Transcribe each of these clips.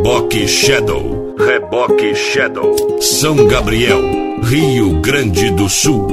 Reboque Shadow, Reboque Shadow, São Gabriel, Rio Grande do Sul.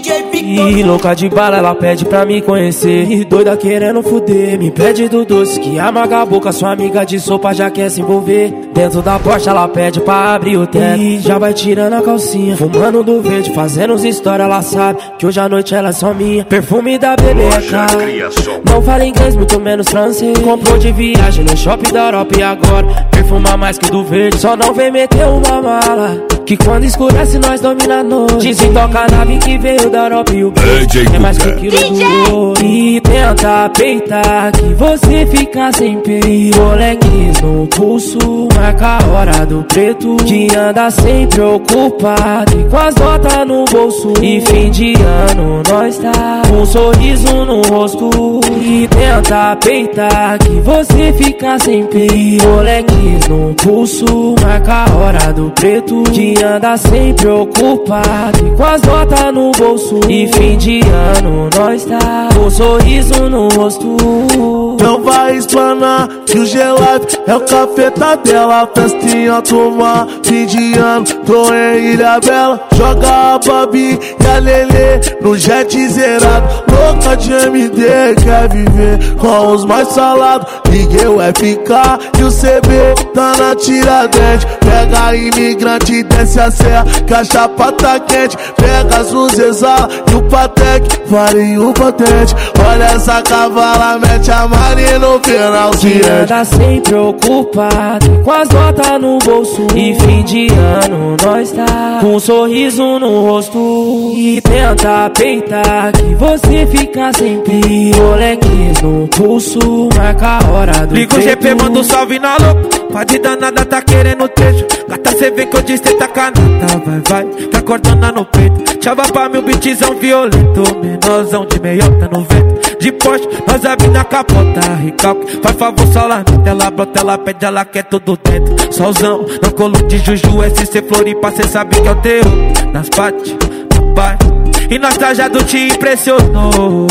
E louca de bala, ela pede pra me conhecer. E doida querendo fuder, me pede do doce que amaga a boca. Sua amiga de sopa já quer se envolver. Dentro da Porsche ela pede pra abrir o teto. E já vai tirando a calcinha, fumando do verde, fazendo uns histórias. Ela sabe que hoje à noite ela é só minha. Perfume da Bebeca, não fala inglês, muito menos francês. Comprou de viagem no shopping da Europa e agora perfuma mais que do verde. Só não vem meter uma mala, que quando escurece nós domina a noite. Desentoca a nave que veio da Europa e o beijo é mais que quilo do ouro. E tenta peitar que você fica sem peito. Rolex no pulso, marca a hora do preto, que anda sempre ocupado e com as notas no bolso. E fim de ano nós tá com um sorriso no rosto. E tenta peitar que você fica sem peito. Rolex no pulso, marca a hora do preto, que anda sempre ocupado e com as notas no bolso. E fim de ano nós tá com um sorriso no rosto. Não vai explanar que o G-Life é o cafeta dela. Festa em alto mar, fim de ano, tô em Ilha Bela. Joga a Babi e a Lelê no jet zerado. Louca de MD, quer viver com os mais salados. Liguei o FK e o CB tá na Tiradentes. Pega a imigrante, desce a serra, que a chapa tá quente. Pega as luzes, exala e o Patek, vale o patente. Olha essa cavala, mete a Mari no final. Que anda sempre ocupado com as notas no bolso. E fim de ano nós tá com um sorriso no rosto. E tenta peitar que você fica sem pico. Rolex no pulso, marca a hora do liga o GP, manda um salve na louca. Pode danada, tá querendo trecho. Gata, cê vê que eu disse tá canata. Vai, que acordando no peito. Chava pra meu beatzão violento. Menorzão de meiota no vento. De Porsche, nós abre na capota. Recalque, faz favor, só lá na tela. Brota, ela pede, ela quer tudo dentro. Solzão, no colo de Juju, SC Floripa, cê sabe que é o teu. Nas pates, no pai. E nós trajado te impressionou.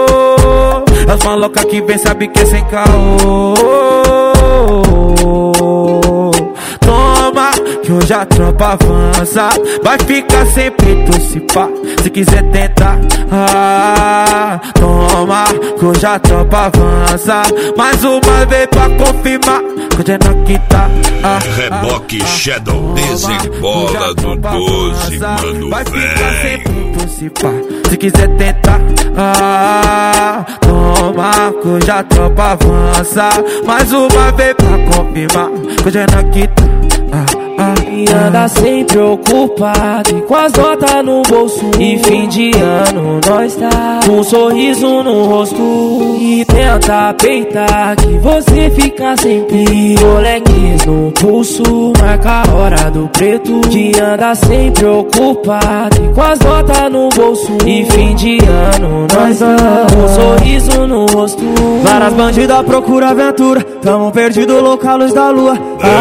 As malocas que vem sabe que é sem caô. Toma, que hoje a tropa avança. Vai ficar sem peito se pá, se quiser tentar. Toma, que hoje a tropa avança. Mais uma vez pra confirmar que hoje é na quinta. Reboque Shadow, desembola do 12, mano. Vai ficar sem peito se pá, se quiser tentar. Toma, que hoje a tropa avança. Mais uma vez pra confirmar que hoje é na quinta. E anda sempre ocupado e com as notas no bolso. E fim de ano nós tá com um sorriso no rosto. E tenta peitar que você fica sem pico. Rolex no pulso, marca a hora do preto, que anda sempre ocupado e com as notas no bolso. E fim de ano nós tá com um sorriso no rosto. Várias bandidas procura aventura, tamo perdido louca à luz da lua.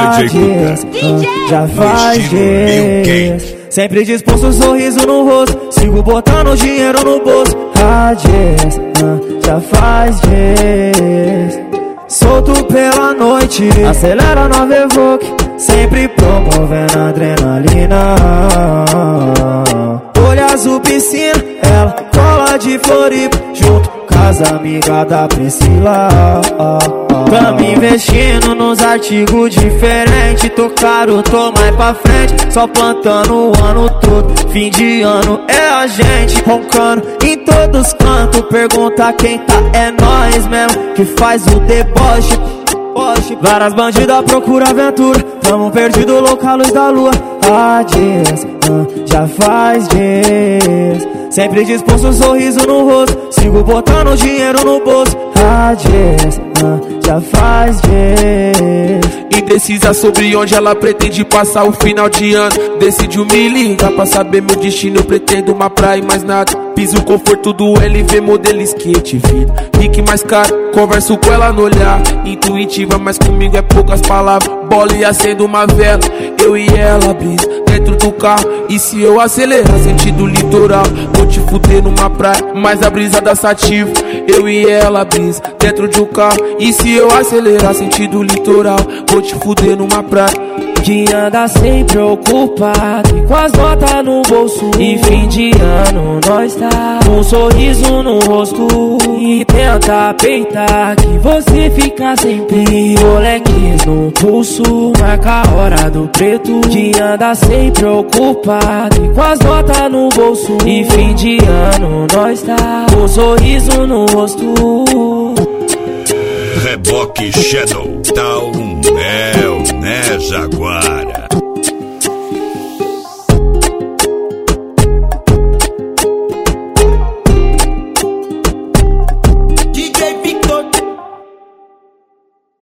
Já faz dias, sempre disposto, sorriso no rosto. Sigo botando dinheiro no bolso. Já faz dias, solto pela noite, acelera nova Evoque, sempre promovendo adrenalina. Olho azul piscina, ela cola de Floripa, junto com as amigas da Priscila. Tamo investindo nos artigos diferentes. Tô caro, tô mais pra frente, só plantando o ano todo. Fim de ano é a gente roncando em todos os cantos. Pergunta quem tá, é nós mesmo que faz o deboche. Várias bandidas procura aventura, tamo perdido louca à luz da lua. Já faz dias, sempre disposto, sorriso no rosto. Sigo botando dinheiro no bolso. Já faz dias. Indecisa sobre onde ela pretende passar o final de ano. Decidiu me ligar pra saber meu destino. Eu pretendo uma praia e mais nada. Piso conforto do LV, modelo skate, vida. Rick mais caro, Converso com ela no olhar, intuitiva, mas comigo é poucas palavras. Bola e acendo uma vela, eu e ela brisa dentro do carro. E se eu acelerar sentido litoral, vou te fuder numa praia, mas a brisa da sativa. Eu e ela brisa dentro de um carro. E se eu acelerar sentido litoral, vou te fuder numa praia. Que anda sempre ocupado e com as notas no bolso. E fim de ano nós tá com um sorriso no rosto. E tenta peitar que você fica sempre. Moleques no pulso, marca a hora do preto. Que anda sempre ocupado e com as notas no bolso. E fim de ano nós tá com um sorriso no rosto. Reboque Shadow, tá um mel, né, Jaguar?